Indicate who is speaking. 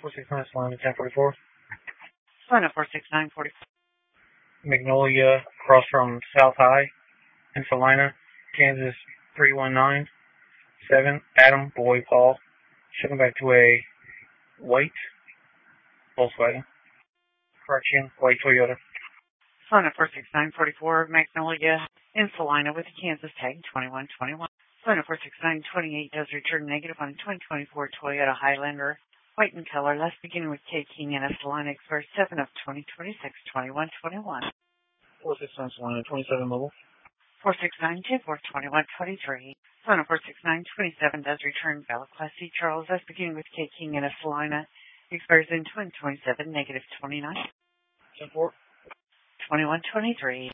Speaker 1: 469 Salina 1044.
Speaker 2: Salina 46944.
Speaker 1: Magnolia across from South High in Salina, Kansas 3197. Adam, boy, Paul. Shipping back to a white Volkswagen. Correction, white Toyota.
Speaker 2: Salina 46944. Magnolia in Salina with a Kansas tag 2121. Salina 46928 does return negative on a 2024 Toyota Highlander. White in color, last beginning with K King and a Salina Express 7 of 2026, 2121.
Speaker 1: 469 Salina 27 mobile.
Speaker 2: 469242123. Salina 46927 does return valid Class C Charles, last beginning with K King and a Salina Express in 2027, negative 29.
Speaker 1: 10-4.
Speaker 2: 2123.